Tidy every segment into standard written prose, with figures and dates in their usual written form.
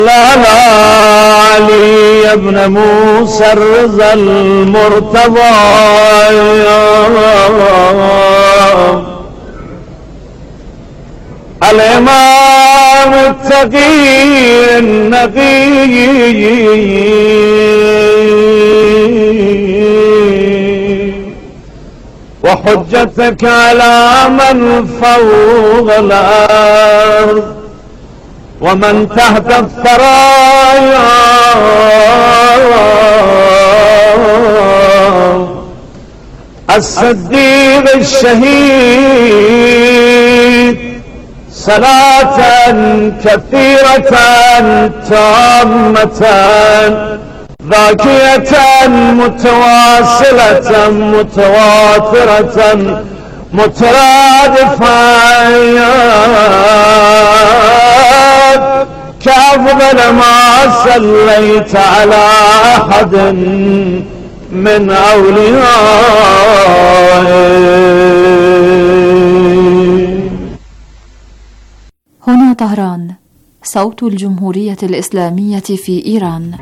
لا علي ابن موسى الرضا المرتضى الإمام التقي النقي وحجتك على من فوق الأرض ومن تحت الثرايا الصديق الشهيد صلاة كثيرة تامة باقية متواصلة متواترة مترادفة كأفضل ما صليت على أحد من أوليائه. هنا طهران، صوت الجمهورية الإسلامية في إيران.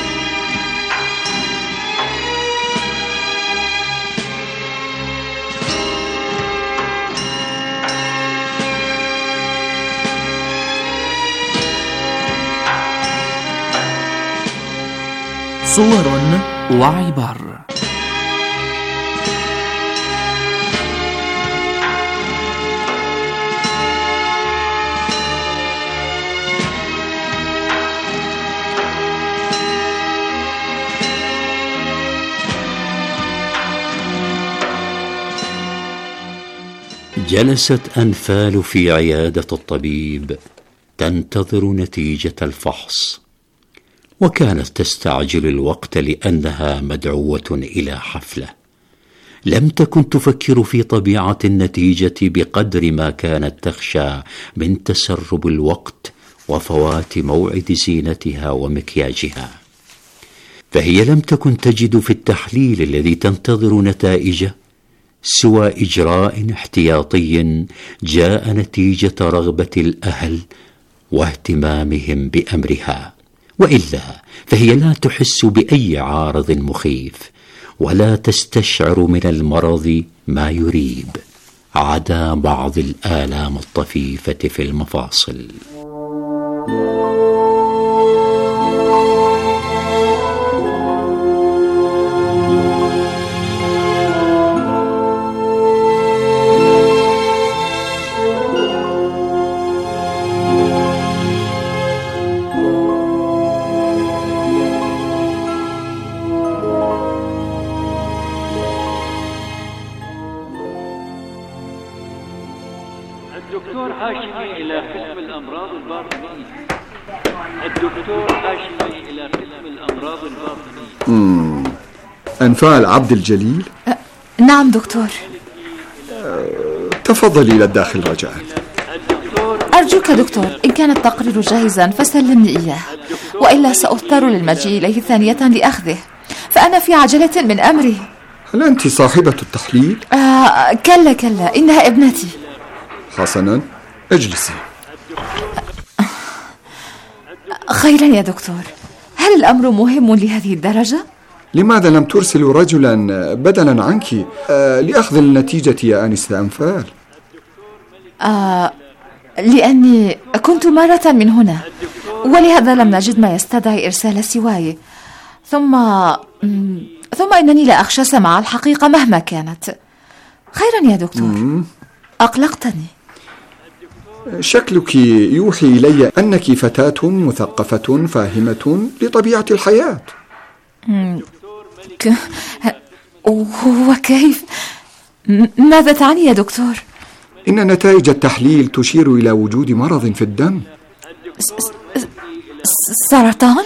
صور وعبر. جلست أنفال في عيادة الطبيب تنتظر نتيجة الفحص، وكانت تستعجل الوقت لأنها مدعوة إلى حفلة. لم تكن تفكر في طبيعة النتيجة بقدر ما كانت تخشى من تسرب الوقت وفوات موعد زينتها ومكياجها. فهي لم تكن تجد في التحليل الذي تنتظر نتائجه سوى إجراء احتياطي جاء نتيجة رغبة الأهل واهتمامهم بأمرها، وإلا فهي لا تحس بأي عارض مخيف ولا تستشعر من المرض ما يريب عدا بعض الآلام الطفيفة في المفاصل. الدكتور هاشمي إلى قسم الأمراض الباطنية. الدكتور هاشمي إلى قسم الأمراض الباطنية. أنفال عبد الجليل؟ نعم دكتور. تفضلي إلى الداخل رجاء. أرجوك دكتور، إن كان التقرير جاهزا فسلمني إياه، وإلا سأضطر للمجيء إليه ثانية لأخذه، فأنا في عجلة من أمري. هل أنت صاحبة التحليل؟ كلا إنها ابنتي. حسنا، اجلسي. خيرا يا دكتور، هل الأمر مهم لهذه الدرجة؟ لماذا لم ترسل رجلا بدلا عنك لأخذ النتيجة يا آنسة أنفال؟ لأني كنت مرة من هنا، ولهذا لم نجد ما يستدعي إرسال سواي. ثم إنني لا أخشى سماع الحقيقة مهما كانت. خيرا يا دكتور. أقلقتني. شكلك يوحي إلي أنك فتاة مثقفة فاهمة لطبيعة الحياة. وكيف؟ ماذا تعني يا دكتور؟ إن نتائج التحليل تشير إلى وجود مرض في الدم. سرطان؟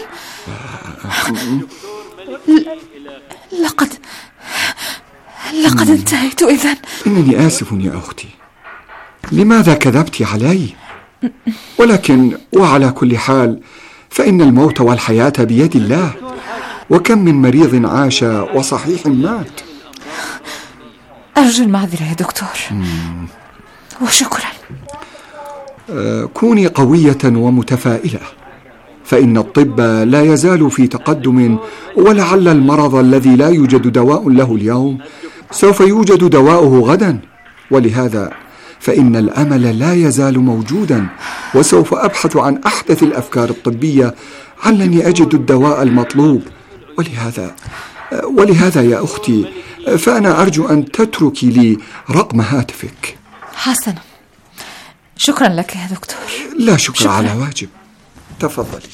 لقد انتهيت إذن. إنني آسف يا أختي، لماذا كذبت علي؟ ولكن وعلى كل حال فإن الموت والحياة بيد الله، وكم من مريض عاش وصحيح مات. أرجو المعذرة يا دكتور. وشكرا. كوني قوية ومتفائلة، فإن الطب لا يزال في تقدم، ولعل المرض الذي لا يوجد دواء له اليوم سوف يوجد دواؤه غدا، ولهذا فإن الأمل لا يزال موجودا، وسوف أبحث عن أحدث الأفكار الطبية علني أجد الدواء المطلوب. ولهذا يا أختي فأنا أرجو أن تتركي لي رقم هاتفك. حسنا، شكرا لك يا دكتور. لا شكر على واجب، تفضلي.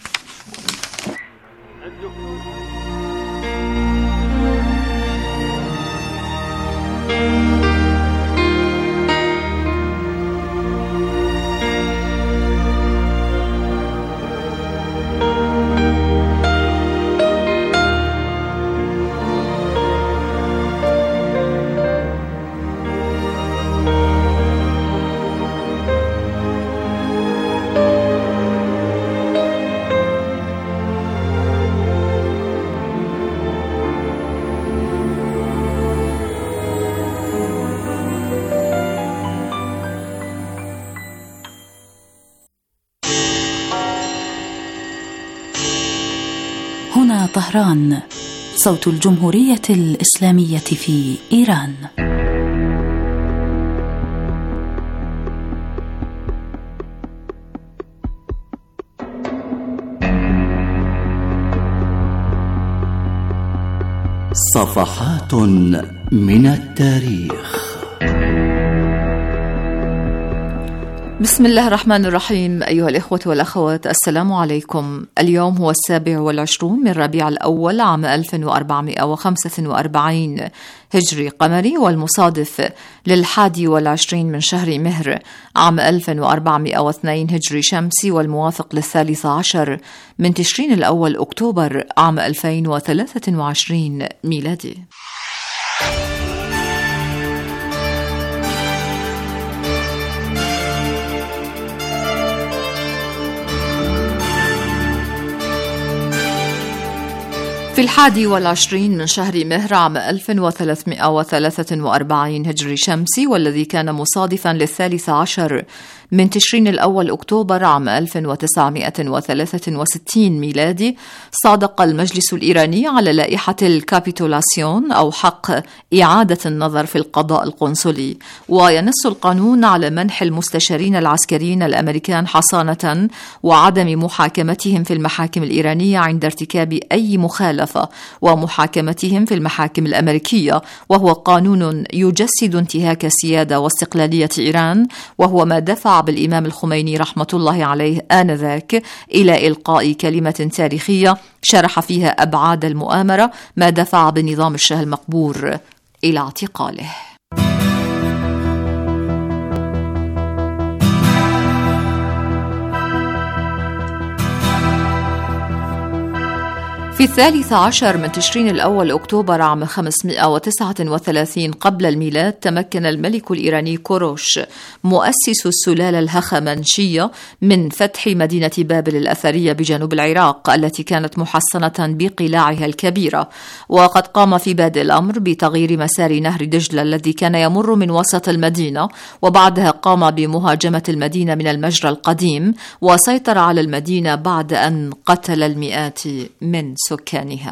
هنا طهران، صوت الجمهورية الإسلامية في إيران. صفحات من التاريخ. بسم الله الرحمن الرحيم. أيها الإخوة والأخوات، السلام عليكم. اليوم هو 27 من ربيع الأول عام 1445 هجري قمري، والمصادف لل21 من شهر مهر عام 1402 هجري شمسي، والموافق لل13 من تشرين الأول أكتوبر عام 2023 ميلادي. في 21 من شهر مهر عام 1343 هجري شمسي، والذي كان مصادفا لل13 من تشرين الأول أكتوبر عام 1963 ميلادي، صادق المجلس الإيراني على لائحة الكابيتولاسيون أو حق إعادة النظر في القضاء القنصلي، وينص القانون على منح المستشارين العسكريين الأمريكان حصانة وعدم محاكمتهم في المحاكم الإيرانية عند ارتكاب أي مخالفة، ومحاكمتهم في المحاكم الأمريكية، وهو قانون يجسد انتهاك السيادة واستقلالية إيران، وهو ما دفع بالإمام الخميني رحمة الله عليه آنذاك إلى إلقاء كلمة تاريخية شرح فيها أبعاد المؤامرة، ما دفع بنظام الشاه المقبور إلى اعتقاله. في 13 من تشرين الأول أكتوبر عام 539 قبل الميلاد، تمكن الملك الإيراني كوروش مؤسس السلالة الهخامنشية من فتح مدينة بابل الأثرية بجنوب العراق التي كانت محصنة بقلاعها الكبيرة، وقد قام في بادئ الأمر بتغيير مسار نهر دجلة الذي كان يمر من وسط المدينة، وبعدها قام بمهاجمة المدينة من المجرى القديم، وسيطر على المدينة بعد أن قتل المئات من سكانها.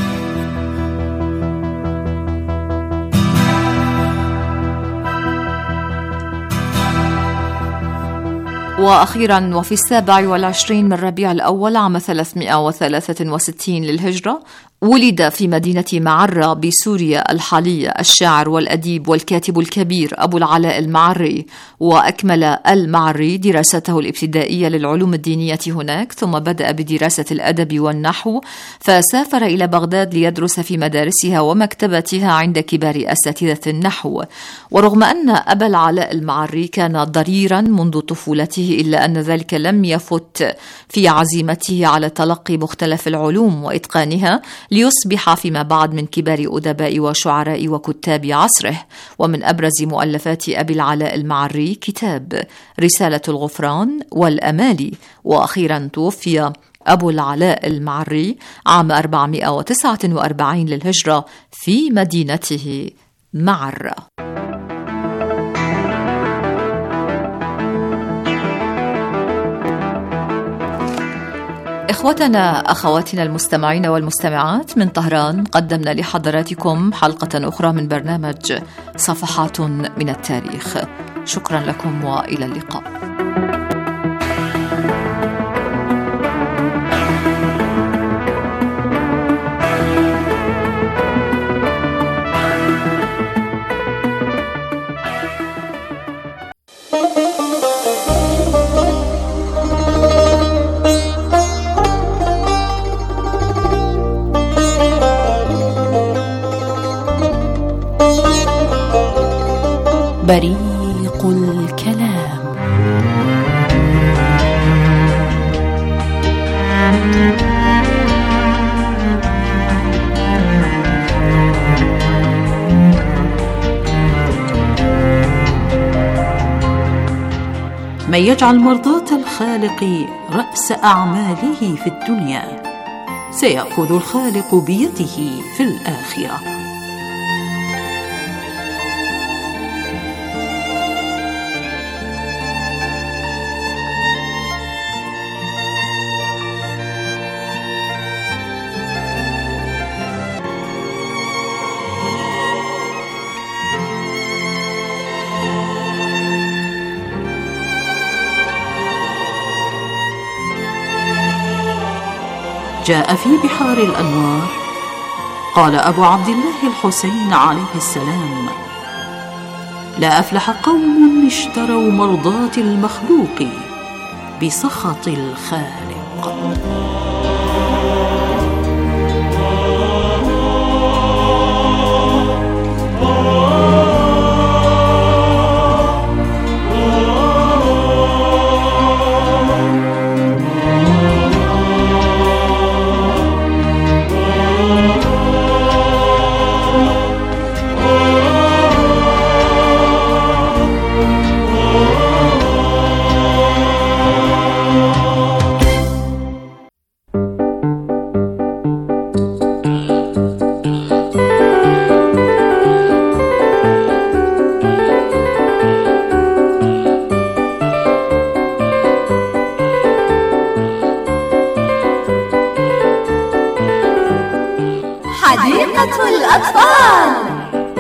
وأخيرا، وفي 27 من ربيع الأول عام 363 للهجرة، ولد في مدينة معرة بسوريا الحالية الشاعر والأديب والكاتب الكبير أبو العلاء المعري، وأكمل المعري دراسته الابتدائية للعلوم الدينية هناك، ثم بدأ بدراسة الأدب والنحو، فسافر إلى بغداد ليدرس في مدارسها ومكتبتها عند كبار أساتذة النحو. ورغم أن أبا العلاء المعري كان ضريرا منذ طفولته، إلا أن ذلك لم يفت في عزيمته على تلقي مختلف العلوم وإتقانها، ليصبح فيما بعد من كبار أدباء وشعراء وكتاب عصره. ومن أبرز مؤلفات أبي العلاء المعري كتاب رسالة الغفران والأمالي. وأخيرا توفي أبو العلاء المعري عام 449 للهجرة في مدينته معرة. إخوتنا أخواتنا المستمعين والمستمعات من طهران، قدمنا لحضراتكم حلقة أخرى من برنامج صفحات من التاريخ. شكرا لكم وإلى اللقاء. بريق الكلام. من يجعل مرضاة الخالق رأس أعماله في الدنيا سيأخذ الخالق بيده في الآخرة. جاء في بحار الأنوار قال أبو عبد الله الحسين عليه السلام: لا أفلح قوم اشتروا مرضاة المخلوق بسخط الخالق. حديقة الأطفال.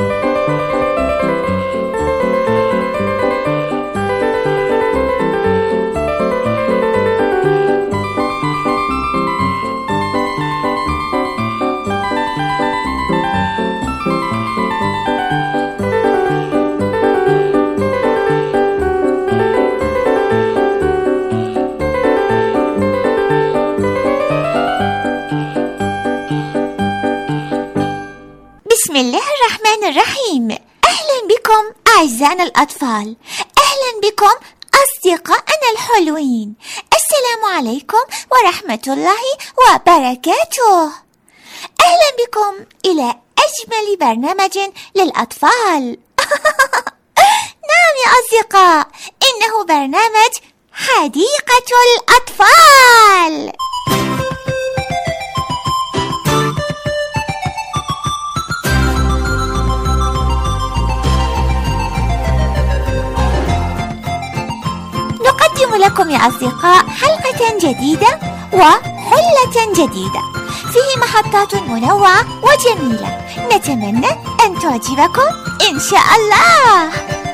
بسم الله الرحمن الرحيم. أهلا بكم أعزائنا الأطفال، أهلا بكم أصدقائنا الحلوين. السلام عليكم ورحمة الله وبركاته. أهلا بكم إلى أجمل برنامج للأطفال. نعم يا أصدقاء، إنه برنامج حديقة الأطفال. نقدم لكم يا أصدقاء حلقة جديدة وحلة جديدة، فيه محطات منوعة وجميلة، نتمنى أن تعجبكم إن شاء الله.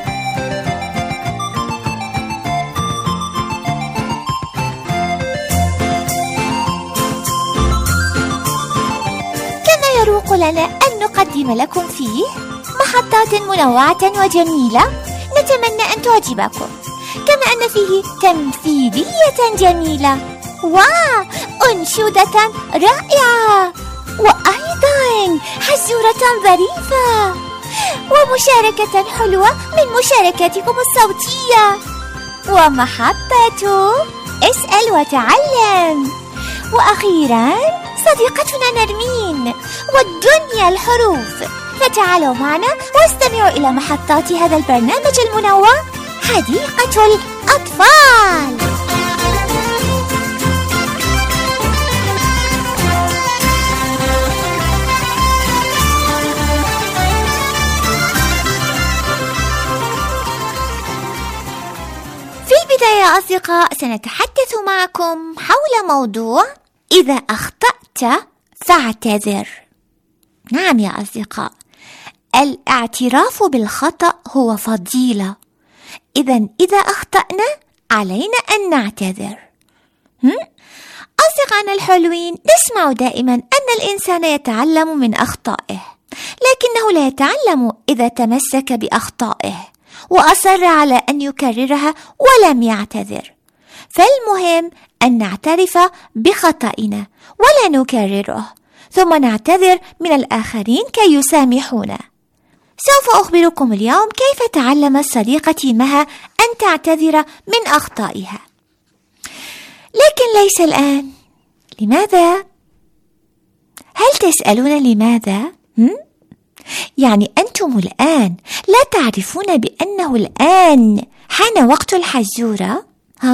كما يروق لنا أن نقدم لكم فيه محطات منوعة وجميلة، نتمنى أن تعجبكم، كما أن فيه تمثيلية جميلة وأنشودة رائعة، وأيضا حزورة ظريفة، ومشاركة حلوة من مشاركاتكم الصوتية، ومحطة اسأل وتعلم، وأخيرا صديقتنا نرمين والدنيا الحروف. فتعالوا معنا واستمعوا إلى محطات هذا البرنامج المنوع حديقة الأطفال. في البداية يا أصدقاء، سنتحدث معكم حول موضوع إذا أخطأت فاعتذر. نعم يا أصدقاء، الاعتراف بالخطأ هو فضيلة. إذا أخطأنا علينا أن نعتذر. أصدقائنا الحلوين، نسمع دائما أن الإنسان يتعلم من أخطائه، لكنه لا يتعلم إذا تمسك بأخطائه وأصر على أن يكررها ولم يعتذر. فالمهم أن نعترف بخطئنا ولا نكرره، ثم نعتذر من الآخرين كي يسامحونا. سوف أخبركم اليوم كيف تعلمت صديقتي مها أن تعتذر من أخطائها، لكن ليس الآن. لماذا؟ هل تسألون لماذا؟ يعني أنتم الآن لا تعرفون بأنه الآن حان وقت الحزورة؟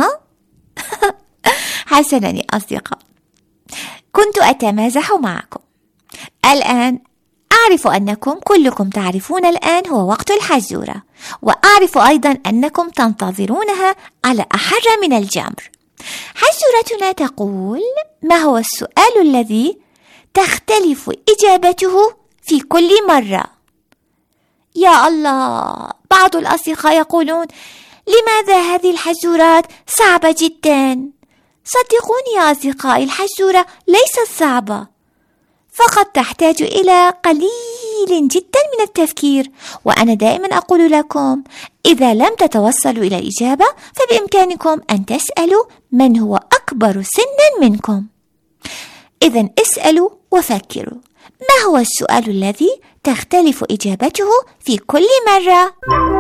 حسناً يا أصدقاء، كنت أتمازح معكم. الآن أعرف أنكم كلكم تعرفون الآن هو وقت الحزورة، وأعرف أيضا أنكم تنتظرونها على أحر من الجمر. حزورتنا تقول: ما هو السؤال الذي تختلف إجابته في كل مرة؟ يا الله، بعض الأصدقاء يقولون: لماذا هذه الحزورات صعبة جدا؟ صدقوني يا أصدقائي، الحزورة ليست صعبة، فقط تحتاج إلى قليل جدا من التفكير. وأنا دائما أقول لكم: إذا لم تتوصلوا إلى الإجابة فبإمكانكم أن تسألوا من هو أكبر سنا منكم. إذن اسألوا وفكروا، ما هو السؤال الذي تختلف إجابته في كل مرة؟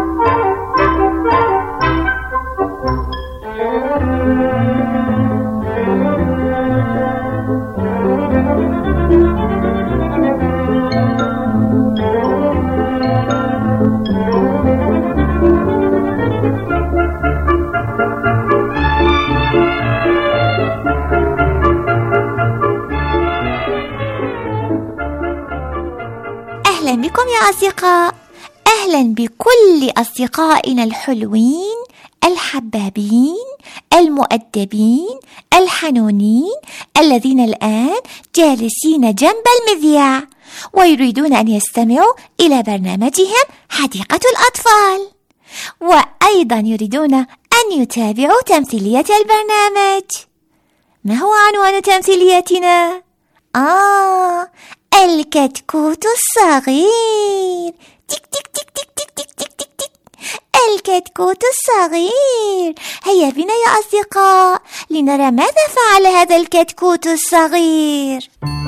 أهلا بكم يا أصدقاء، أهلا بكل أصدقائنا الحلوين الحبابين المؤدبين الحنونين الذين الآن جالسين جنب المذياع ويريدون أن يستمعوا إلى برنامجهم حديقة الأطفال، وأيضا يريدون أن يتابعوا تمثيلية البرنامج. ما هو عنوان تمثيليتنا؟ الكتكوت الصغير. تك تك تك تك تك تك تك تك تك. الكتكوت الصغير. هيا بنا يا أصدقاء لنرى ماذا فعل هذا الكتكوت الصغير.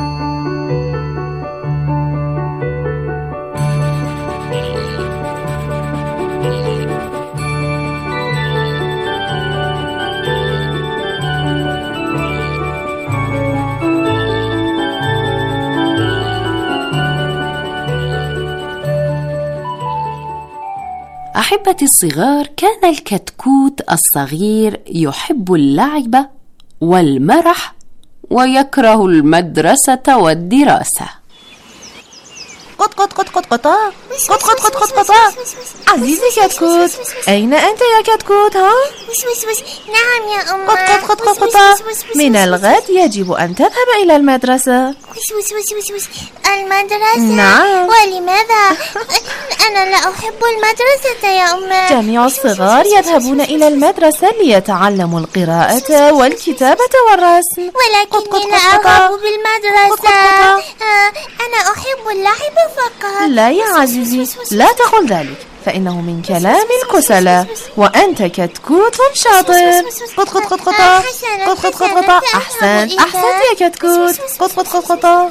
أحبتي الصغار، كان الكتكوت الصغير يحب اللعب والمرح ويكره المدرسة والدراسة. قط قط قط قط قطا قط قط قط قط قطا. عزيزي كتكوت، أين أنت يا كتكوت؟ نعم يا أمه. قط قط قط قط قطا. من الغد يجب أن تذهب إلى المدرسة. المدرسة؟ نعم. ولماذا؟ أنا لا أحب المدرسة يا أمه. جميع الصغار يذهبون إلى المدرسة ليتعلموا القراءة والكتابة والرسم. ولكني لا أرغب بالمدرسة. أنا أحب اللعب فقط. لا يا عزيزي، لا تقل ذلك، فإنه من كلام الكسلى، وأنت كتكوت شاطر. قط قط قط قطا قط قط قط قطا. أحسنت يا كتكوت. قط قط قط قطا.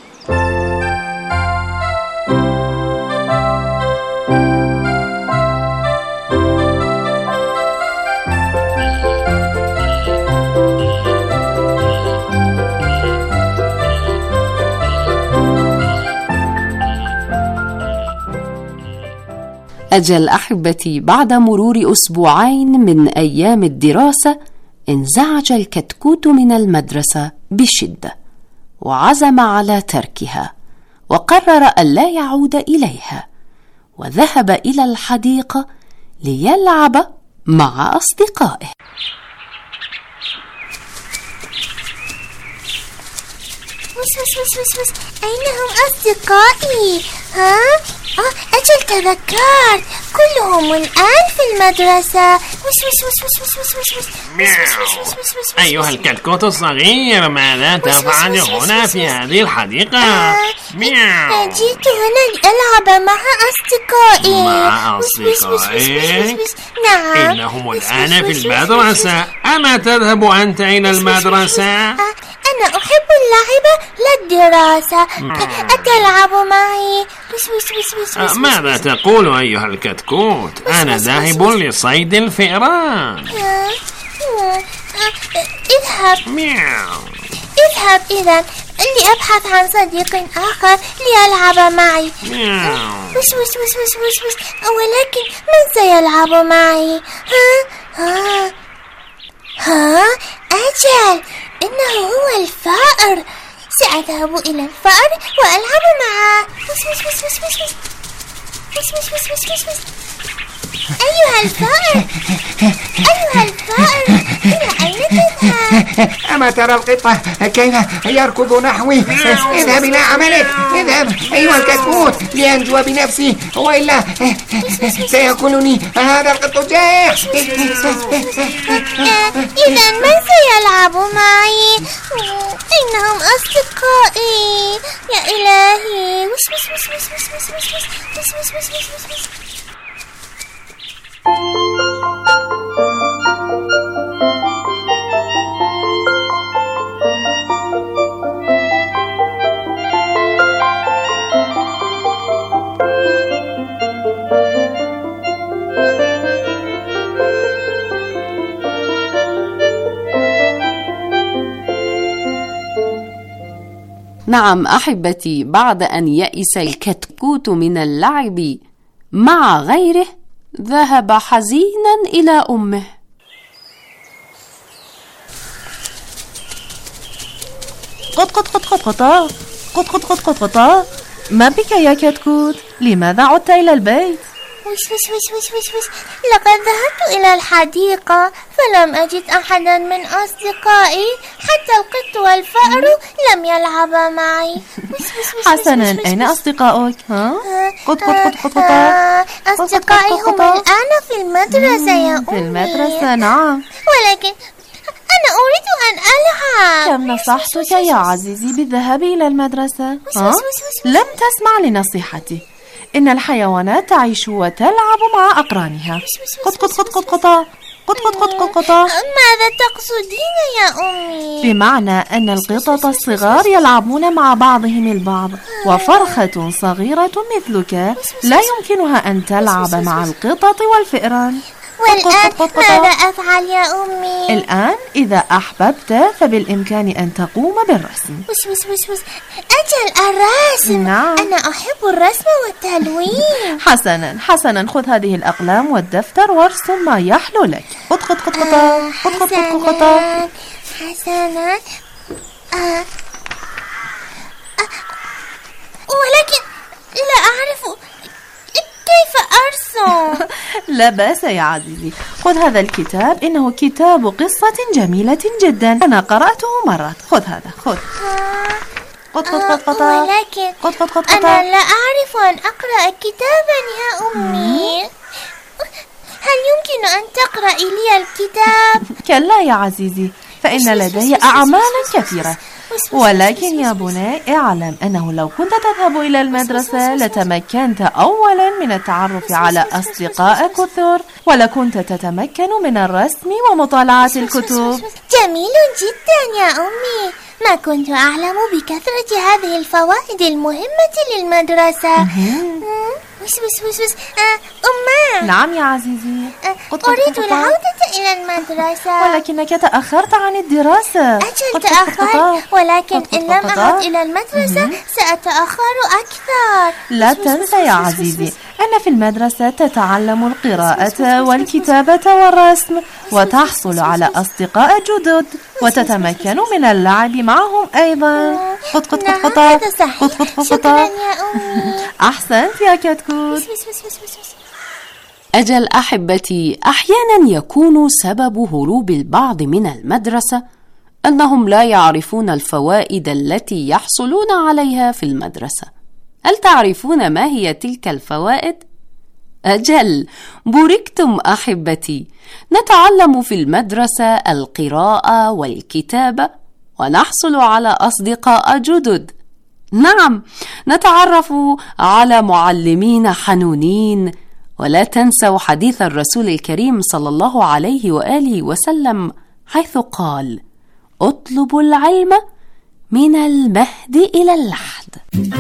أجل أحبتي، بعد مرور أسبوعين من أيام الدراسة انزعج الكتكوت من المدرسة بشدة وعزم على تركها، وقرر ألا يعود إليها، وذهب إلى الحديقة ليلعب مع أصدقائه. أين هم أصدقائي؟ ها؟ أجل تذكرت، كلهم الآن في المدرسة. أيها الكتكوت الصغير، ماذا تفعل هنا في هذه الحديقة؟ جئت هنا لألعب مع أصدقائي. مع أصدقائك؟ نعم. إنهم الآن في المدرسة. أما تذهب أنت إلى المدرسة؟ أنا أحب اللعب لا الدراسة. أتلعب معي؟ ماذا تقول أيها الكتكوت؟ أنا ذاهب لصيد الفئران. اذهب إذن لأبحث عن صديق آخر ليلعب معي. ولكن من سيلعب معي؟ أجل، إنه هو الفأر. سأذهب إلى الفأر وألعب معه. أيها الفأر، إلى أين تذهب؟ أما ترى القطة كيف يركض نحوي؟ اذهب إلى عملك، اذهب أيها الكتكوت لأنجو بنفسي، وإلا سيأكلني هذا القط جائع. إذن من سيلعب معي؟ إنهم أصدقائي يا إلهي. نعم أحبتي، بعد أن يئس الكتكوت من اللعب مع غيره ذهب حزينا إلى أمه. قط. ما بك يا كتكوت؟ لماذا عدت إلى البيت؟ لقد ذهبت إلى الحديقة فلم أجد أحدا من أصدقائي، حتى القط والفأر لم يلعبا معي. حسنا، أين أصدقائك؟ قط. أصدقائي هم الآن في المدرسة يا أمي. في المدرسة، نعم. ولكن أنا أريد أن ألعب. كم نصحتك يا عزيزي بالذهاب إلى المدرسة؟ لم تسمع لنصيحتي. إن الحيوانات تعيش وتلعب مع أقرانها. قط. ماذا تقصدين يا أمي؟ بمعنى أن القطط الصغار يلعبون مع بعضهم البعض، وفرخة صغيرة مثلك لا يمكنها أن تلعب مع القطط والفئران. والآن ماذا أفعل يا أمي؟ الآن إذا أحببت فبالإمكان أن تقوم بالرسم. أجل، الرسم؟ نعم. أنا أحب الرسم والتلوين. حسنا، خذ هذه الأقلام والدفتر وارسم ما يحلو لك. قط. حسنا. ولكن لا أعرف كيف أرسم. لا بأس يا عزيزي، خذ هذا الكتاب، إنه كتاب قصة جميلة جدا، أنا قرأته مرات. خذ هذا، خذ. قط. ولكن أنا لا أعرف أن أقرأ كتابا يا أمي. هل يمكن أن تقرأي لي الكتاب؟ كلا يا عزيزي، فإن لدي أعمال كثيرة. ولكن يا بني، اعلم أنه لو كنت تذهب إلى المدرسة لتمكنت أولا من التعرف على أصدقاء كثر، ولكنت تتمكن من الرسم ومطالعة الكتب. جميل جدا يا أمي، ما كنت أعلم بكثرة هذه الفوائد المهمة للمدرسة. أمّا. نعم يا عزيزي. أريد العودة إلى المدرسة. ولكنك تأخرت عن الدراسة. أجل تأخرت، ولكن إن لم أعد إلى المدرسة سأتأخر أكثر. لا تنسى يا عزيزي أن في المدرسة تتعلم القراءة والكتابة والرسم، وتحصل على أصدقاء جدد، وتتمكن من اللعب معهم أيضا. شكرا يا أمي. أحسنت يا كتكوت. أجل أحبتي، أحيانا يكون سبب هروب البعض من المدرسة أنهم لا يعرفون الفوائد التي يحصلون عليها في المدرسة. هل تعرفون ما هي تلك الفوائد؟ أجل، بوركتم أحبتي. نتعلم في المدرسة القراءة والكتابة، ونحصل على أصدقاء جدد. نعم، نتعرف على معلمين حنونين. ولا تنسوا حديث الرسول الكريم صلى الله عليه وآله وسلم حيث قال: اطلبوا العلم من المهد إلى اللحد.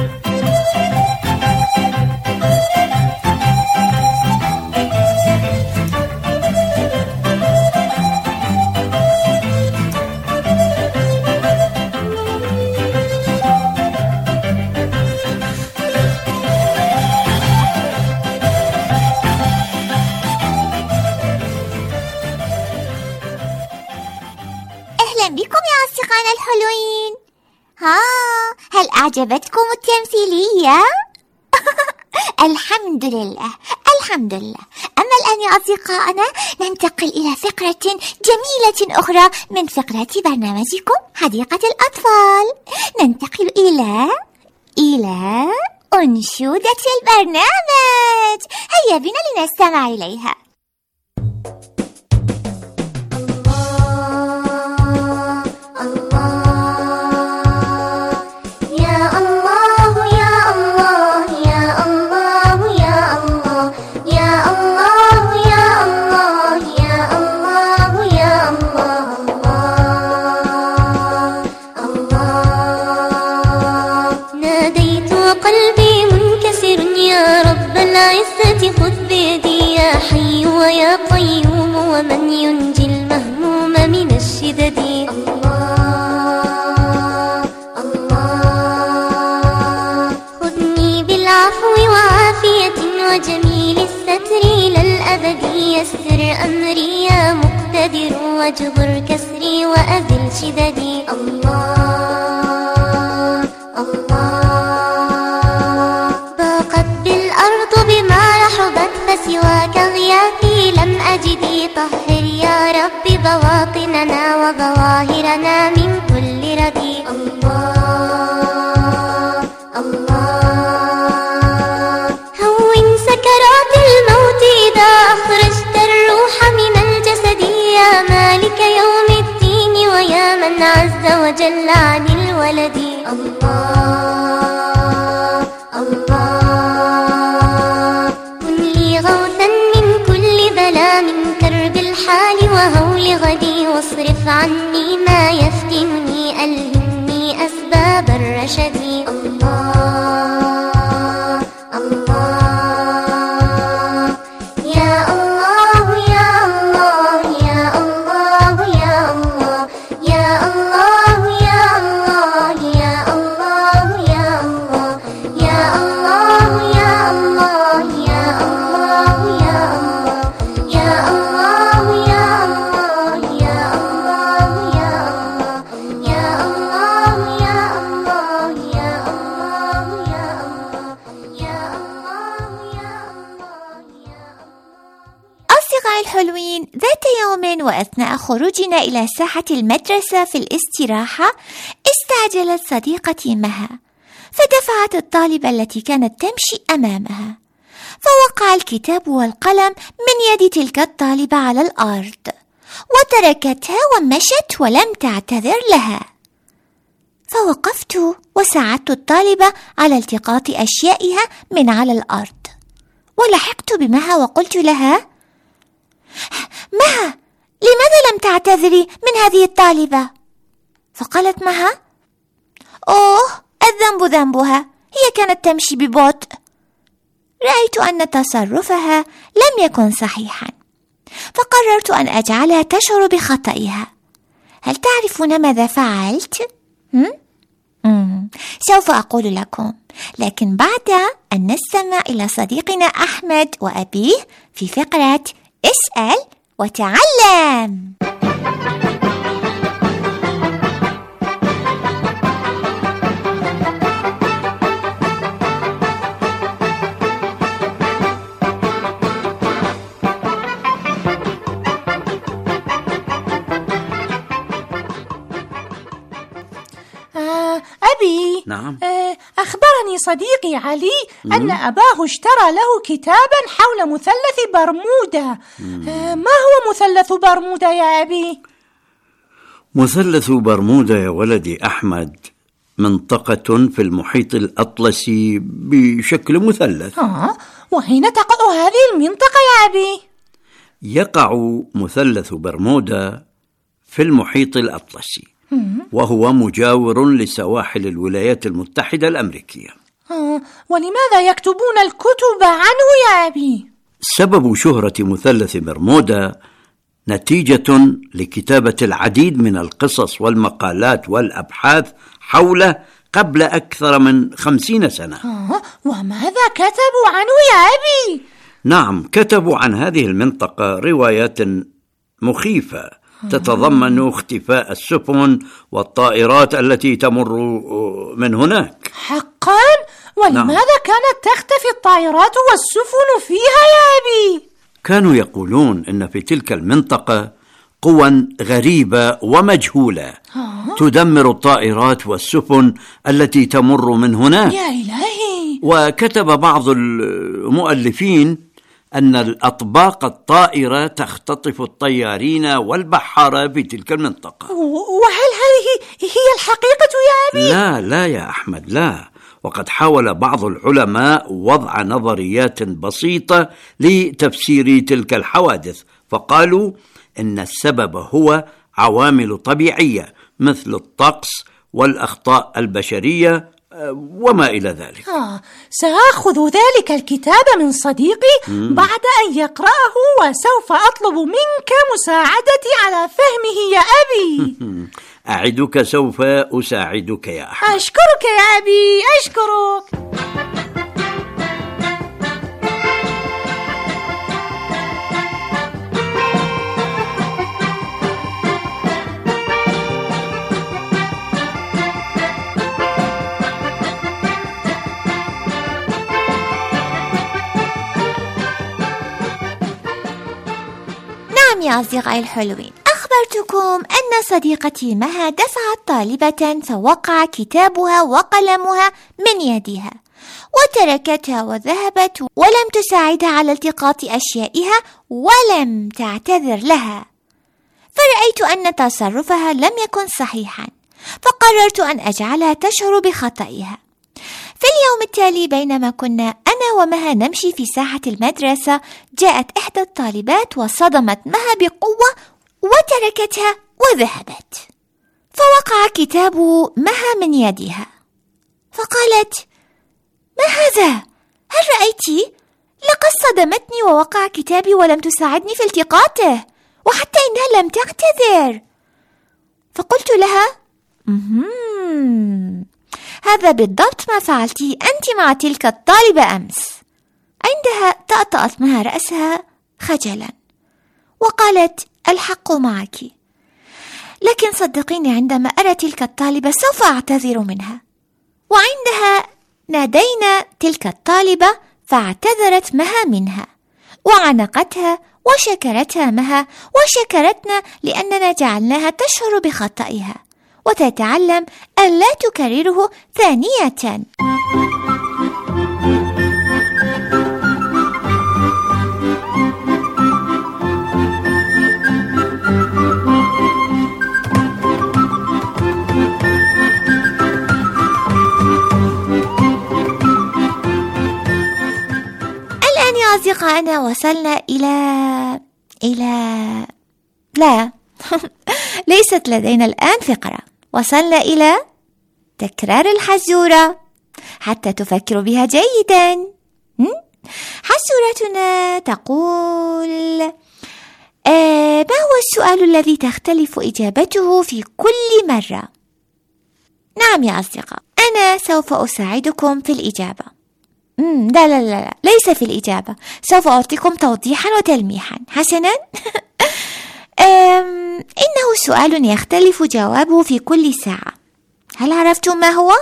بكم يا أصدقائنا الحلوين. هل أعجبتكم التمثيلية؟ الحمد لله الحمد لله. أما الآن يا أصدقائنا ننتقل إلى فقرة جميلة أخرى من فقرات برنامجكم حديقة الأطفال. ننتقل إلى أنشودة البرنامج. هيا بنا لنستمع إليها. خذ بيدي يا حي ويا قيوم، ومن ينجي المهموم من الشدد. الله الله، خذني بالعفو وعافية وجميل الستر إلى الأبد. يسر أمري يا مقتدر، واجبر كسري وأذل شددي. الله الله، ضاقت بالأرض بما رحبت، فسواك غياثي لم أجدي. طهر يا رب بواطننا وظواهرنا من كل ردي. الله الله، هون سكرات الموت إذا أخرجت الروح من الجسد. يا مالك يوم الدين، ويا من عز وجل عن الولد. الله الله، كن لي غوثا من كل بلاء، من كرب الحال وهول غدي. واصرف عني ما يفتنني، ألهمني أسباب الرشد. الله الله، يا الله يا الله يا الله يا الله يا الله يا الله يا الله يا الله يا الله يا الله يا الله يا الله يا الله يا الله يا الله يا الله يا الله يا الله يا الله يا أصدقائي الحلوين، ذات يوم وأثناء خروجنا إلى ساحة المدرسة في الاستراحة، استعجلت صديقتي مها فدفعت الطالبة التي كانت تمشي أمامها، فوقع الكتاب والقلم من يد تلك الطالبة على الأرض، وتركتها ومشت ولم تعتذر لها. فوقفت وساعدت الطالبة على التقاط أشيائها من على الأرض، ولحقت بمها وقلت لها: مها، لماذا لم تعتذري من هذه الطالبة؟ فقالت مها: أوه، الذنب ذنبها، هي كانت تمشي ببطء. رأيت أن تصرفها لم يكن صحيحا، فقررت أن أجعلها تشعر بخطئها. هل تعرفون ماذا فعلت؟ سوف أقول لكم، لكن بعد أن نستمع إلى صديقنا أحمد وأبيه في فقرة اسأل وتعلم. أبي. نعم. أخبرني صديقي علي أن أباه اشترى له كتابا حول مثلث برمودا. ما هو مثلث برمودا يا أبي؟ مثلث برمودا يا ولدي أحمد منطقة في المحيط الأطلسي بشكل مثلث. وأين تقع هذه المنطقة يا أبي؟ يقع مثلث برمودا في المحيط الأطلسي، وهو مجاور لسواحل الولايات المتحدة الأمريكية. ولماذا يكتبون الكتب عنه يا أبي؟ سبب شهرة مثلث برمودا نتيجة لكتابة العديد من القصص والمقالات والأبحاث حوله قبل أكثر من 50 سنة. وماذا كتبوا عنه يا أبي؟ نعم، كتبوا عن هذه المنطقة روايات مخيفة تتضمن اختفاء السفن والطائرات التي تمر من هناك. حقا؟ ولماذا كانت تختفي الطائرات والسفن فيها يا أبي؟ كانوا يقولون إن في تلك المنطقة قوى غريبة ومجهولة تدمر الطائرات والسفن التي تمر من هناك. يا إلهي! وكتب بعض المؤلفين أن الأطباق الطائرة تختطف الطيارين والبحارة في تلك المنطقة. وهل هذه هي الحقيقة يا أبي؟ لا يا أحمد، لا. وقد حاول بعض العلماء وضع نظريات بسيطة لتفسير تلك الحوادث، فقالوا إن السبب هو عوامل طبيعية مثل الطقس والأخطاء البشرية وما إلى ذلك. سأخذ ذلك الكتاب من صديقي بعد أن يقرأه، وسوف أطلب منك مساعدتي على فهمه يا أبي. أعدك سوف أساعدك يا أحمد. أشكرك يا أبي، أشكرك. نعم يا أصدقائي الحلوين، أخبرتكم أن صديقتي مها دفعت طالبة فوقع كتابها وقلمها من يدها وتركتها وذهبت ولم تساعدها على التقاط أشيائها ولم تعتذر لها، فرأيت أن تصرفها لم يكن صحيحا، فقررت أن أجعلها تشعر بخطئها. في اليوم التالي بينما كنا أنا ومها نمشي في ساحة المدرسة، جاءت إحدى الطالبات وصدمت مها بقوة وتركتها وذهبت، فوقع كتاب مها من يدها، فقالت: ما هذا؟ هل رأيتي؟ لقد صدمتني ووقع كتابي ولم تساعدني في التقاطه، وحتى إنها لم تعتذر. فقلت لها: هذا بالضبط ما فعلته أنت مع تلك الطالبة أمس. عندها طأطأت مها رأسها خجلا وقالت: الحق معك، لكن صدقيني عندما أرى تلك الطالبة سوف أعتذر منها. وعندها نادينا تلك الطالبة فاعتذرت مها منها وعنقتها وشكرتها مها وشكرتنا لأننا جعلناها تشعر بخطئها وتتعلم أن لا تكرره ثانية. الآن يا أصدقائنا وصلنا إلى لا ليست لدينا الآن فقرة، وصلنا إلى تكرار الحزورة حتى تفكروا بها جيدا. حزورتنا تقول: ما هو السؤال الذي تختلف إجابته في كل مرة؟ نعم يا أصدقاء، أنا سوف أساعدكم في الإجابة. لا ليس في الإجابة، سوف أعطيكم توضيحا وتلميحا. حسنا. إنه سؤال يختلف جوابه في كل ساعة. هل عرفتم ما هو؟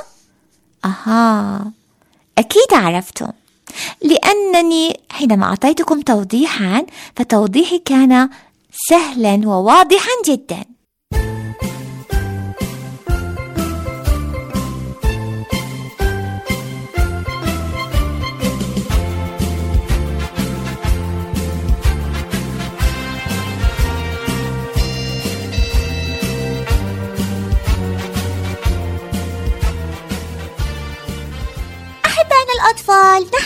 أكيد عرفتم، لأنني حينما أعطيتكم توضيحا فتوضيحي كان سهلا وواضحا جدا.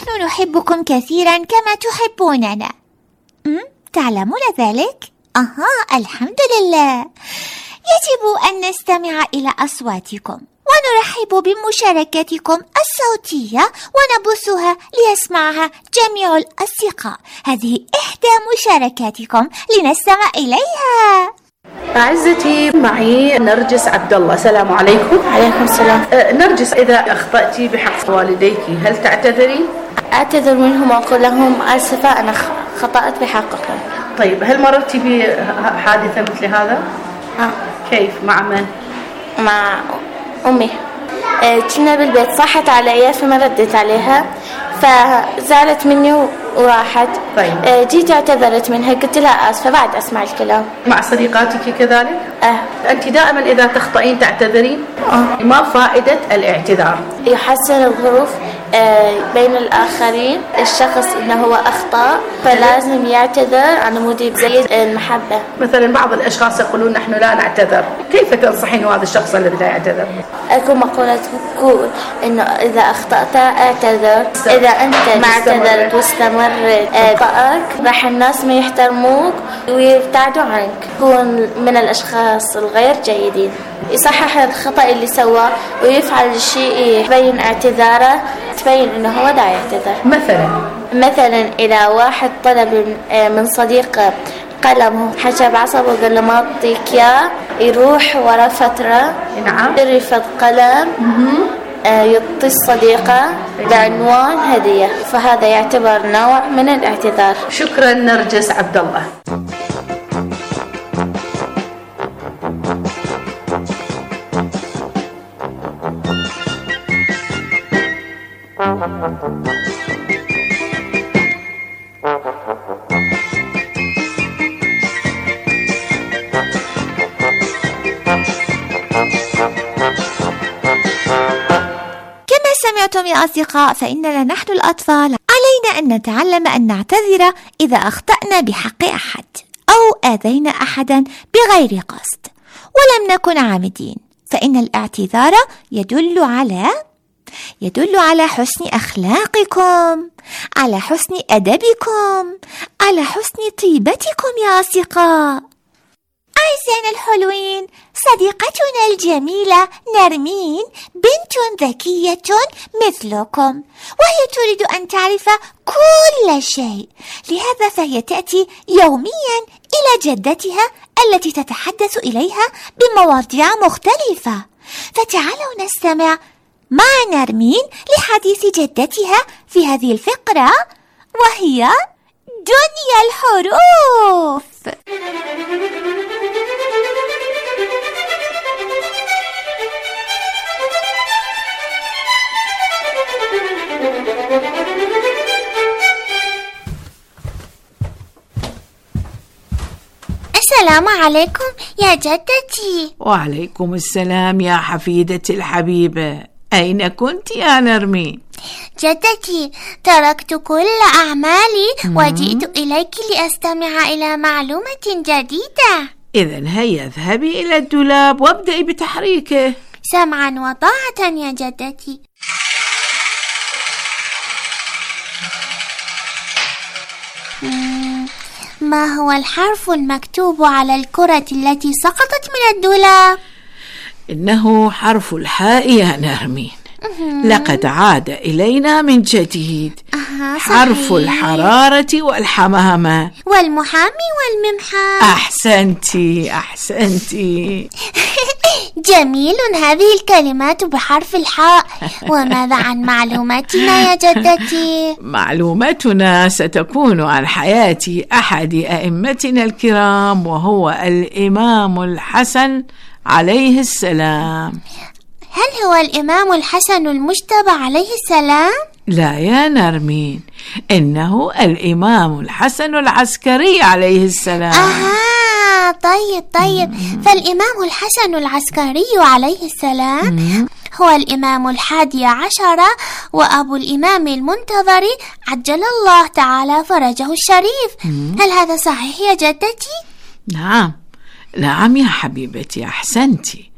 نحن نحبكم كثيرا كما تحبوننا. تعلمون ذلك؟ الحمد لله. يجب أن نستمع إلى أصواتكم ونرحب بمشاركتكم الصوتية ونبثها ليسمعها جميع الأصدقاء. هذه إحدى مشاركاتكم لنستمع إليها. أعزتي، معي نرجس عبد الله. السلام عليكم. عليكم السلام. نرجس، إذا أخطأتي بحق والديك هل تعتذرين؟ أعتذر منهم وأقول لهم آسفة، أنا خطأت بحقكم. طيب، هل مررتي بحادثة مثل هذا؟ كيف؟ مع من؟ مع أمي. كنا بالبيت، صحت علي فما ردت عليها فزعلت مني وراحت. طيب. جيت اعتذرت منها، قلت لها آسفة بعد أسمع الكلام. مع صديقاتك كذلك؟ أنت دائما إذا تخطئين تعتذرين؟ ما فائدة الاعتذار؟ يحسن الظروف بين الآخرين. الشخص إنه هو أخطأ فلازم يعتذر عن مود يزيد المحبة. مثلا بعض الأشخاص يقولون نحن لا نعتذر، كيف تنصحين هذا الشخص الذي لا يعتذر؟ أكو مقولة تقول إنه إذا أخطأت اعتذر، إذا أنت ما اعتذرت واستمرت خطأك راح الناس ما يحترموك ويبتعدوا عنك، تكون من الأشخاص الغير جيدين. يصحح الخطأ اللي سواه ويفعل الشيء يبين اعتذاره، تبين إنه هو دا يعتذر. مثلا إذا واحد طلب من صديق قلم، حكى بعصبه وقال له ما أعطيك إياه، يروح ورا فترة يرفض قلم، يعطي الصديقة بعنوان هدية، فهذا يعتبر نوع من الاعتذار. شكرا نرجس عبد الله. سمعتم يا أصدقاء، فإننا نحن الأطفال علينا أن نتعلم أن نعتذر إذا أخطأنا بحق أحد أو آذينا أحدا بغير قصد ولم نكن عامدين، فإن الاعتذار يدل على حسن أخلاقكم، على حسن أدبكم، على حسن طيبتكم يا أصدقاء. أعزائنا الحلوين، صديقتنا الجميلة نرمين بنت ذكية مثلكم، وهي تريد أن تعرف كل شيء، لهذا فهي تأتي يوميا إلى جدتها التي تتحدث إليها بمواضيع مختلفة. فتعالوا نستمع مع نرمين لحديث جدتها في هذه الفقرة، وهي دنيا الحروف. السلام عليكم يا جدتي. وعليكم السلام يا حفيدتي الحبيبة. أين كنت يا نرمين؟ جدتي، تركت كل أعمالي وجئت إليك لأستمع إلى معلومة جديدة. إذن هيا اذهبي إلى الدولاب وابدأي بتحريكه. سمعا وطاعة يا جدتي. ما هو الحرف المكتوب على الكرة التي سقطت من الدولاب؟ إنه حرف الحاء يا نرمين. لقد عاد إلينا من جديد. حرف الحرارة والحمامة والمحامي والممحى. أحسنتي. جميل، هذه الكلمات بحرف الحاء. وماذا عن معلوماتنا يا جدتي؟ معلوماتنا ستكون عن حياة أحد أئمتنا الكرام، وهو الإمام الحسن عليه السلام. هل هو الإمام الحسن المجتبى عليه السلام؟ لا يا نرمين، إنه الإمام الحسن العسكري عليه السلام. طيب. فالإمام الحسن العسكري عليه السلام هو الإمام 11 وأبو الإمام المنتظر عجل الله تعالى فرجه الشريف. هل هذا صحيح يا جدتي؟ نعم يا حبيبتي، أحسنتي.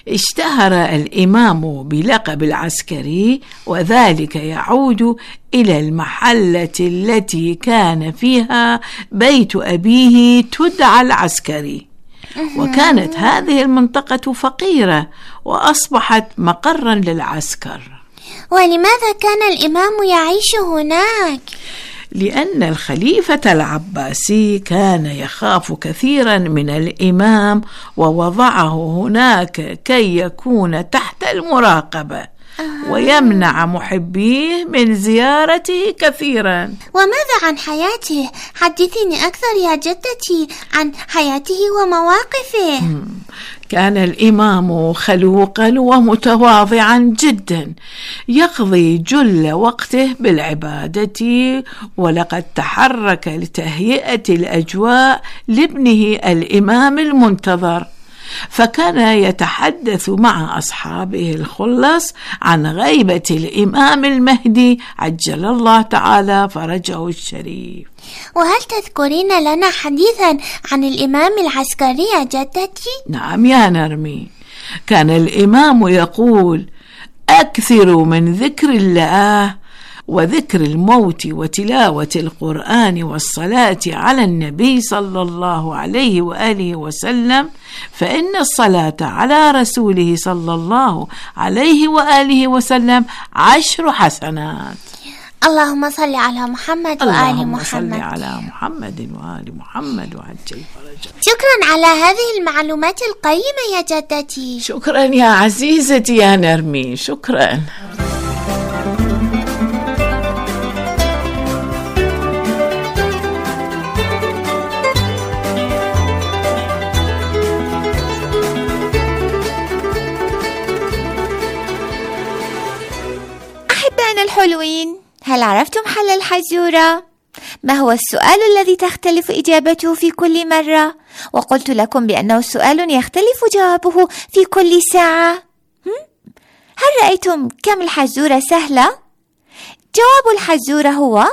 اشتهر الإمام بلقب العسكري، وذلك يعود إلى المحلة التي كان فيها بيت أبيه تدعى العسكري، وكانت هذه المنطقة فقيرة وأصبحت مقرا للعسكر. ولماذا كان الإمام يعيش هناك؟ لأن الخليفة العباسي كان يخاف كثيرا من الإمام ووضعه هناك كي يكون تحت المراقبة ويمنع محبيه من زيارته كثيرا. وماذا عن حياته؟ حدثيني أكثر يا جدتي عن حياته ومواقفه. كان الإمام خلوقا ومتواضعا جدا، يقضي جل وقته بالعبادة، ولقد تحرك لتهيئة الأجواء لابنه الإمام المنتظر، فكان يتحدث مع أصحابه الخلص عن غيبة الإمام المهدي عجل الله تعالى فرجه الشريف. وهل تذكرين لنا حديثا عن الإمام العسكري يا جدتي؟ نعم يا نرمي، كان الإمام يقول: أكثروا من ذكر الله وذكر الموت وتلاوة القرآن والصلاة على النبي صلى الله عليه وآله وسلم، فإن الصلاة على رسوله صلى الله عليه وآله وسلم 10 حسنات. اللهم صل على محمد وآل اللهم محمد. صل على محمد وآل محمد وعجل فرجه. شكرا على هذه المعلومات القيمة يا جدتي. شكرا يا عزيزتي يا نرمي، شكرا. أحبائنا الحلوين، هل عرفتم حل الحزورة؟ ما هو السؤال الذي تختلف إجابته في كل مرة؟ وقلت لكم بأنه سؤال يختلف جوابه في كل ساعة. هل رأيتم كم الحزورة سهلة؟ جواب الحزورة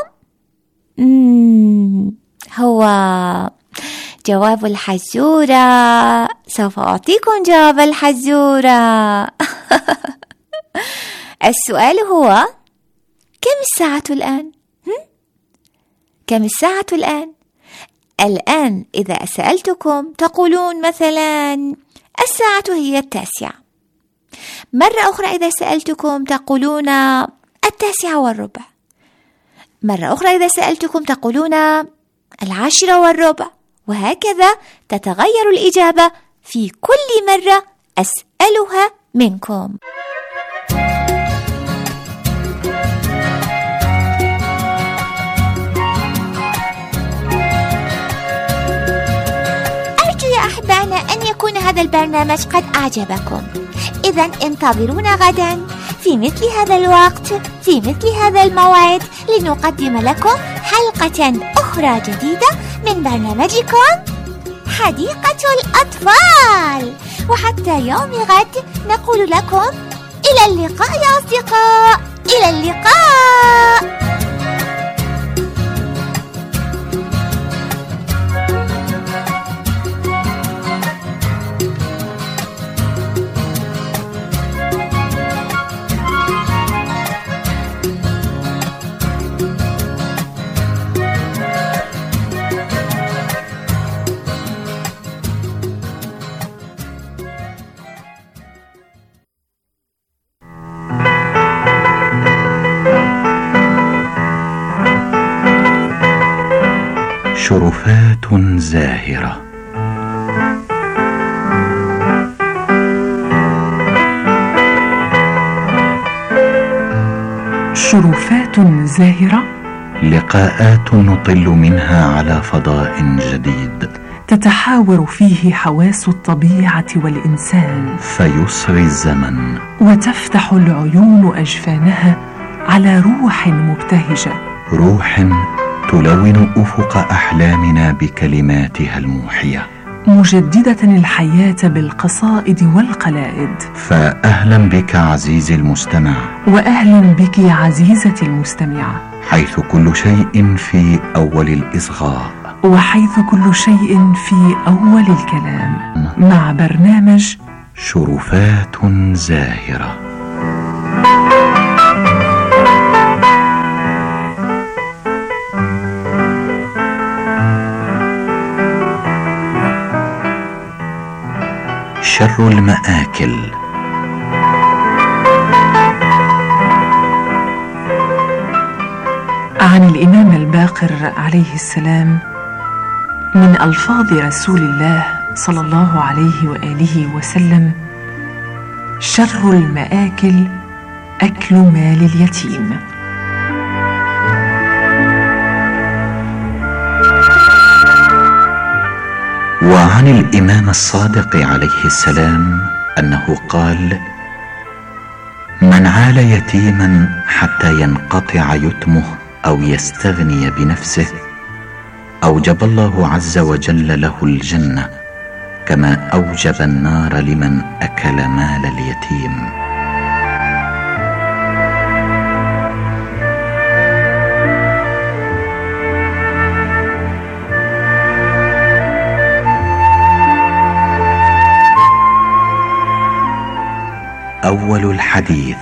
جواب الحزورة، سوف أعطيكم جواب الحزورة. السؤال هو: كم الساعة الآن؟ كم الساعة الآن؟ الآن إذا سألتكم تقولون مثلا الساعة هي 9. مرة أخرى إذا سألتكم تقولون 9:15. مرة أخرى إذا سألتكم تقولون 10:15، وهكذا تتغير الإجابة في كل مرة أسألها منكم. أحبائنا أن يكون هذا البرنامج قد أعجبكم. إذن انتظرونا غدا في مثل هذا الوقت في مثل هذا الموعد لنقدم لكم حلقة أخرى جديدة من برنامجكم حديقة الأطفال. وحتى يوم غد نقول لكم إلى اللقاء يا أصدقاء، إلى اللقاء. شرفات زاهرة. شرفات زاهرة، لقاءات نطل منها على فضاء جديد، تتحاور فيه حواس الطبيعة والإنسان، فيسري الزمن وتفتح العيون أجفانها على روح مبتهجة، روح تلون أفق أحلامنا بكلماتها الموحية، مجددة الحياة بالقصائد والقلائد. فأهلا بك عزيزي المستمع، وأهلا بك عزيزتي المستمعة، حيث كل شيء في أول الإصغاء، وحيث كل شيء في أول الكلام، مع برنامج شرفات زاهرة. شر المآكل. عن الإمام الباقر عليه السلام من ألفاظ رسول الله صلى الله عليه وآله وسلم: شر المآكل أكل مال اليتيم. وعن الإمام الصادق عليه السلام أنه قال: من عال يتيما حتى ينقطع يتمه أو يستغني بنفسه أوجب الله عز وجل له الجنة كما أوجب النار لمن أكل مال اليتيم. أول الحديث.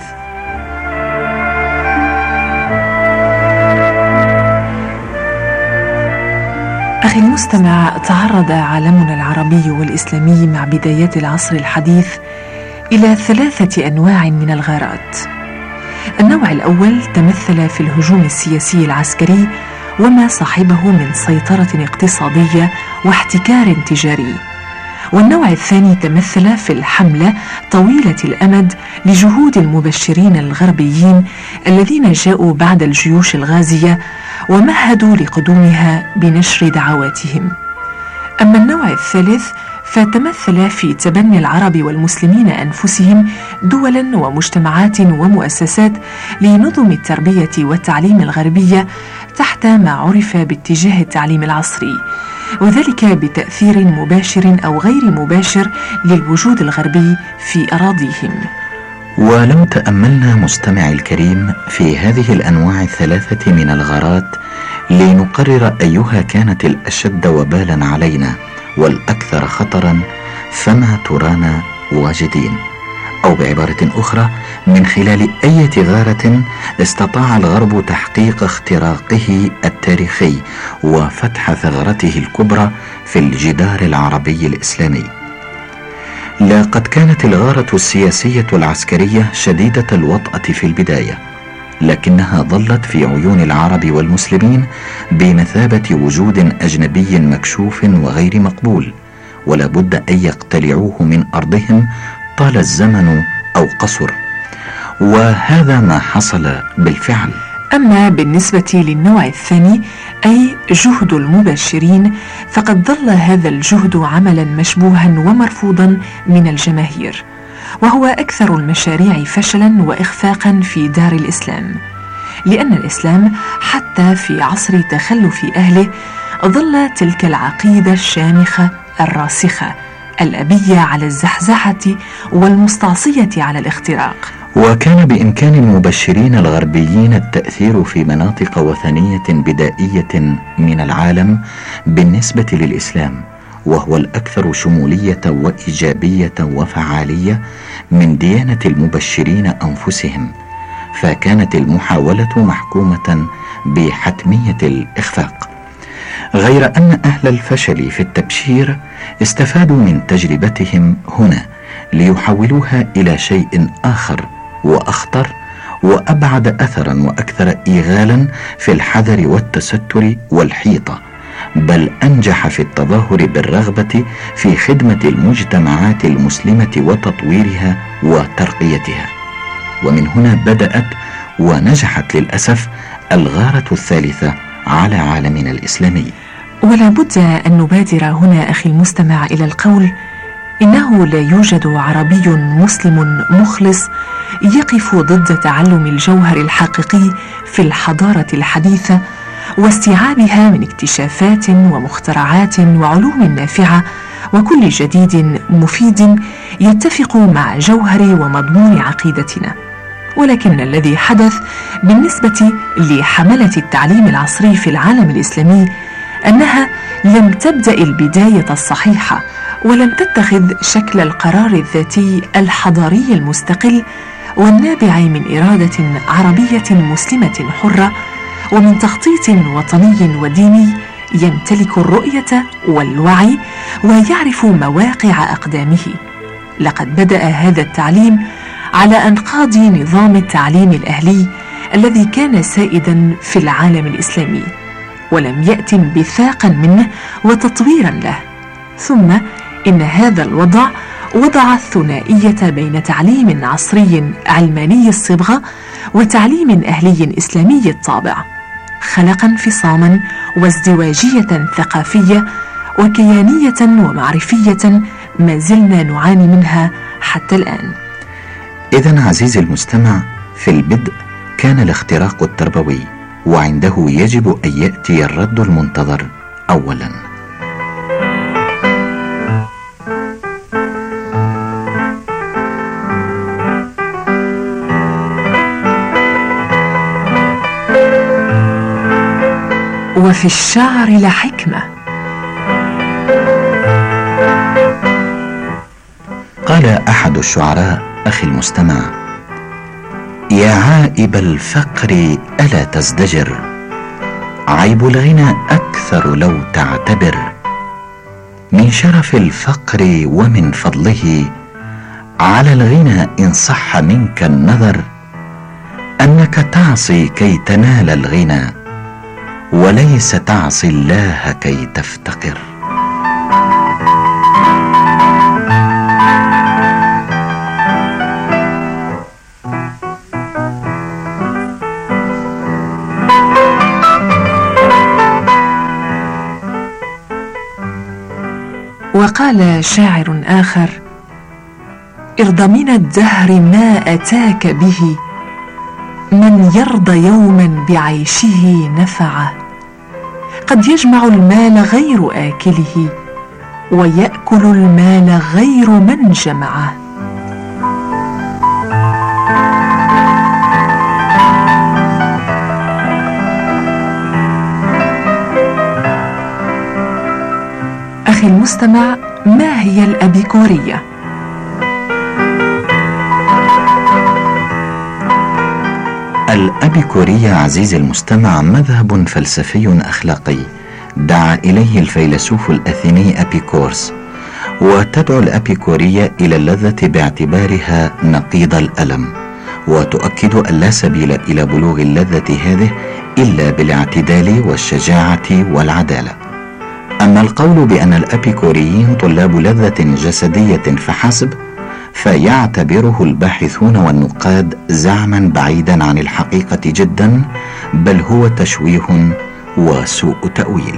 أخي المستمع، تعرض عالمنا العربي والإسلامي مع بدايات العصر الحديث إلى 3 أنواع من الغارات. النوع الأول تمثل في الهجوم السياسي العسكري وما صاحبه من سيطرة اقتصادية واحتكار تجاري. والنوع الثاني تمثل في الحملة طويلة الأمد لجهود المبشرين الغربيين الذين جاءوا بعد الجيوش الغازية ومهدوا لقدومها بنشر دعواتهم. أما النوع الثالث فتمثل في تبني العرب والمسلمين أنفسهم دولا ومجتمعات ومؤسسات لنظم التربية والتعليم الغربية تحت ما عرف باتجاه التعليم العصري، وذلك بتأثير مباشر أو غير مباشر للوجود الغربي في أراضيهم. ولو تأملنا مستمع الكريم في هذه الأنواع 3 من الغارات لنقرر أيها كانت الأشد وبالا علينا والأكثر خطرا، فما ترانا واجدين. أو بعبارة أخرى، من خلال أي غارة استطاع الغرب تحقيق اختراقه التاريخي وفتح ثغرته الكبرى في الجدار العربي الإسلامي. لقد كانت الغارة السياسية العسكرية شديدة الوطأة في البداية، لكنها ظلت في عيون العرب والمسلمين بمثابة وجود أجنبي مكشوف وغير مقبول، ولا بد أن يقتلعوه من أرضهم طال الزمن أو قصر، وهذا ما حصل بالفعل. أما بالنسبة للنوع الثاني أي جهد المبشرين، فقد ظل هذا الجهد عملا مشبوها ومرفوضا من الجماهير، وهو أكثر المشاريع فشلا وإخفاقا في دار الإسلام، لأن الإسلام حتى في عصر تخلف أهله ظل تلك العقيدة الشامخة الراسخة الأبية على الزحزحة والمستعصية على الاختراق. وكان بإمكان المبشرين الغربيين التأثير في مناطق وثنية بدائية من العالم بالنسبة للإسلام، وهو الأكثر شمولية وإيجابية وفعالية من ديانة المبشرين أنفسهم، فكانت المحاولة محكومة بحتمية الإخفاق. غير أن أهل الفشل في التبشير استفادوا من تجربتهم هنا ليحولوها إلى شيء آخر وأخطر وأبعد أثرا وأكثر إيغالا في الحذر والتستر والحيطة، بل أنجح في التظاهر بالرغبة في خدمة المجتمعات المسلمة وتطويرها وترقيتها. ومن هنا بدأت ونجحت للأسف الغارة الثالثة على عالمنا الإسلامي. ولا بد أن نبادر هنا أخي المستمع إلى القول إنه لا يوجد عربي مسلم مخلص يقف ضد تعلم الجوهر الحقيقي في الحضارة الحديثة واستيعابها من اكتشافات ومخترعات وعلوم نافعة وكل جديد مفيد يتفق مع جوهر ومضمون عقيدتنا. ولكن الذي حدث بالنسبة لحملة التعليم العصري في العالم الإسلامي أنها لم تبدأ البداية الصحيحة، ولم تتخذ شكل القرار الذاتي الحضاري المستقل والنابع من إرادة عربية مسلمة حرة ومن تخطيط وطني وديني يمتلك الرؤية والوعي ويعرف مواقع أقدامه. لقد بدأ هذا التعليم على أنقاض نظام التعليم الأهلي الذي كان سائدا في العالم الإسلامي، ولم يأت انبثاقا منه وتطويرا له. ثم إن هذا الوضع وضع الثنائية بين تعليم عصري علماني الصبغة وتعليم أهلي إسلامي الطابع، خلق انفصاما وازدواجية ثقافية وكيانية ومعرفية ما زلنا نعاني منها حتى الآن. إذن عزيزي المستمع، في البدء كان الاختراق التربوي، وعنده يجب أن يأتي الرد المنتظر أولا. وفي الشعر لحكمة. قال أحد الشعراء أخي المستمع: يا عائب الفقر ألا تزدجر، عيب الغنى أكثر لو تعتبر، من شرف الفقر ومن فضله على الغنى إن صح منك النظر، أنك تعصي كي تنال الغنى وليس تعصي الله كي تفتقر. وقال شاعر آخر: ارض من الدهر ما أتاك به، من يرضى يوما بعيشه نفعه، قد يجمع المال غير آكله ويأكل المال غير من جمعه. أخي المستمع، ما هي الأبيكورية؟ الأبيكورية عزيزي المستمع مذهب فلسفي أخلاقي دعا إليه الفيلسوف الأثيني أبيكورس، وتدعو الأبيكورية إلى اللذة باعتبارها نقيض الألم، وتؤكد أن لا سبيل إلى بلوغ اللذة هذه إلا بالاعتدال والشجاعة والعدالة. أما القول بأن الأبيكوريين طلاب لذة جسدية فحسب فيعتبره الباحثون والنقاد زعما بعيدا عن الحقيقة جدا، بل هو تشويه وسوء تأويل.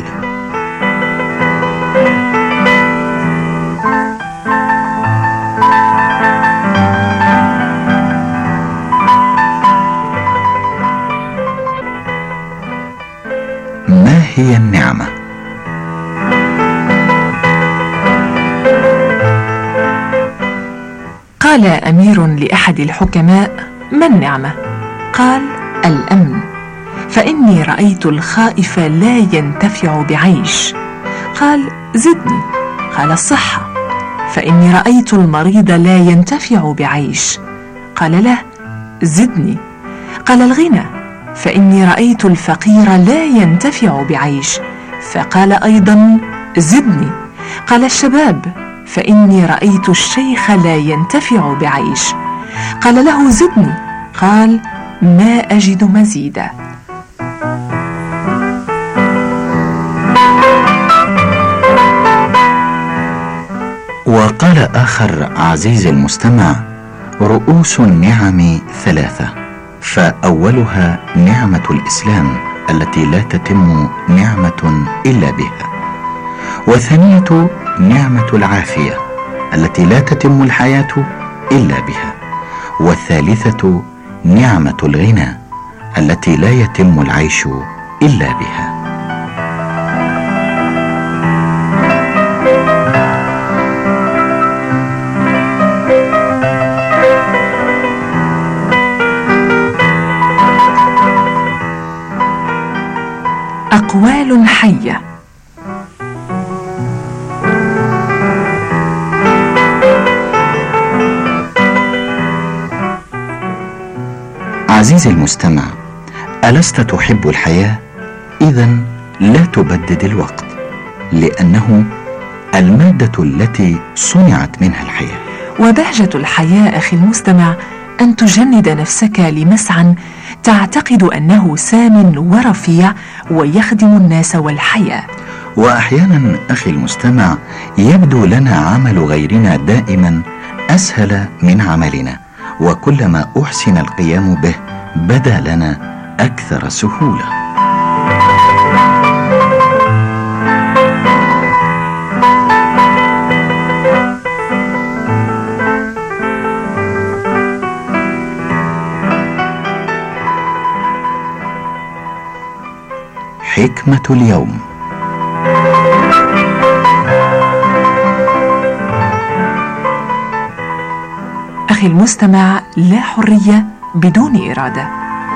ما هي النعمة؟ قال أمير لأحد الحكماء: ما النعمة؟ قال: الأمن، فإني رأيت الخائف لا ينتفع بعيش. قال: زدني. قال: الصحة، فإني رأيت المريض لا ينتفع بعيش. قال له: زدني. قال: الغنى، فإني رأيت الفقير لا ينتفع بعيش. فقال أيضا: زدني. قال: الشباب، فإني رأيت الشيخ لا ينتفع بعيش. قال له: زدني. قال: ما أجد مزيدا. وقال آخر عزيزي المستمع: رؤوس النعم ثلاثة، فأولها نعمة الإسلام التي لا تتم نعمة إلا بها، وثانية نعمة العافية التي لا تتم الحياة إلا بها، والثالثة نعمة الغنى التي لا يتم العيش إلا بها. أقوال حية. عزيزي المستمع، ألست تحب الحياة؟ إذن لا تبدد الوقت، لأنه المادة التي صنعت منها الحياة. وبهجة الحياة أخي المستمع أن تجند نفسك لمسعى تعتقد أنه سام ورفيع ويخدم الناس والحياة. وأحيانا أخي المستمع يبدو لنا عمل غيرنا دائما أسهل من عملنا، وكلما أحسن القيام به بدا لنا أكثر سهولة. حكمة اليوم. أخي المستمع، لا حرية بدون إرادة.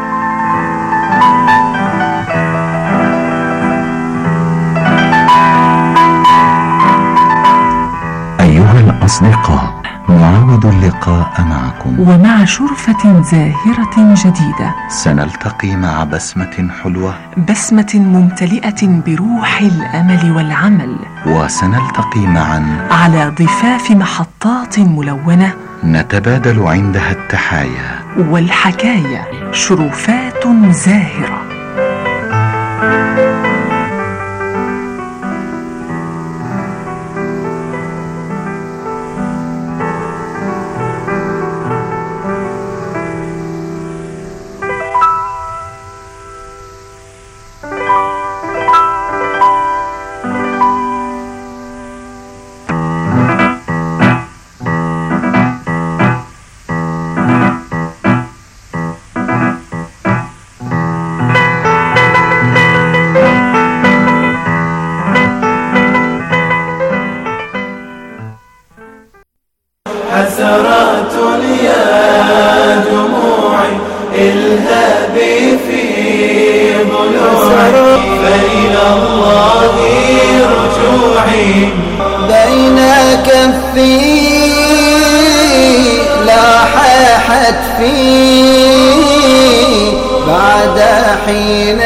أيها الأصدقاء، نعود اللقاء معكم ومع شرفة زاهرة جديدة. سنلتقي مع بسمة حلوة، بسمة ممتلئة بروح الأمل والعمل، وسنلتقي معا على ضفاف محطات ملونة نتبادل عندها التحايا والحكايا، شرفات زاهرة. حسرات يا دموعي الهابي في ضلوعي، فإلى الله رجوعي. بين كفي لاحت في بعد حين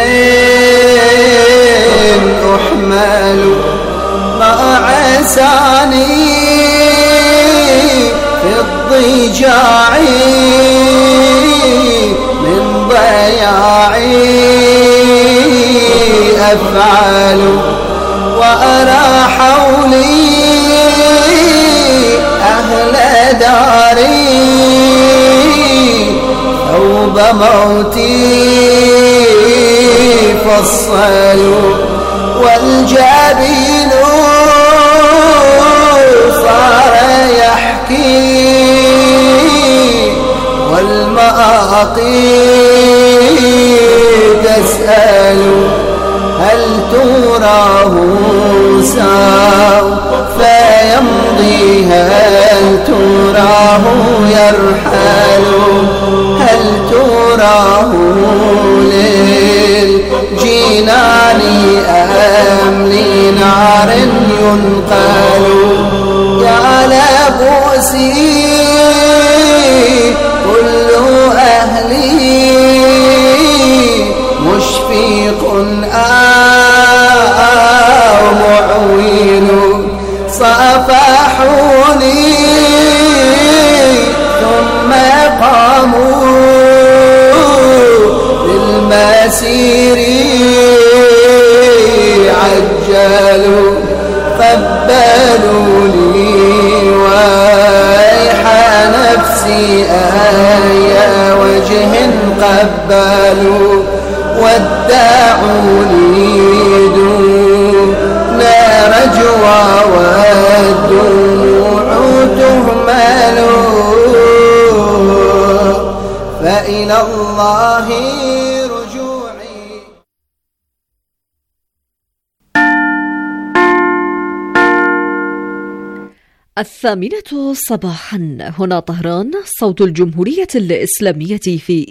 أحمل ما عساني في الضجاعي من ضياعي أفعل، وأرى حولي أهل داري ثوب موتي فصلوا، والجبين صار يحكي والمآقي تسأل، هل تراه سوف يمضي، هل تراه يرحل، هل تراه للجنان أم لنار ينقل. يا لبوسي كل أهلي مشفق أو معوين، صافحوني ثم قاموا للمسير عجلوا، قبلوني ويح نفسي أي وجه قبلوا، ودعوني دون رجوى والدموع تهمل، فإلى الله رجوعي. الثامنة صباحا، هنا طهران، صوت الجمهورية الإسلامية في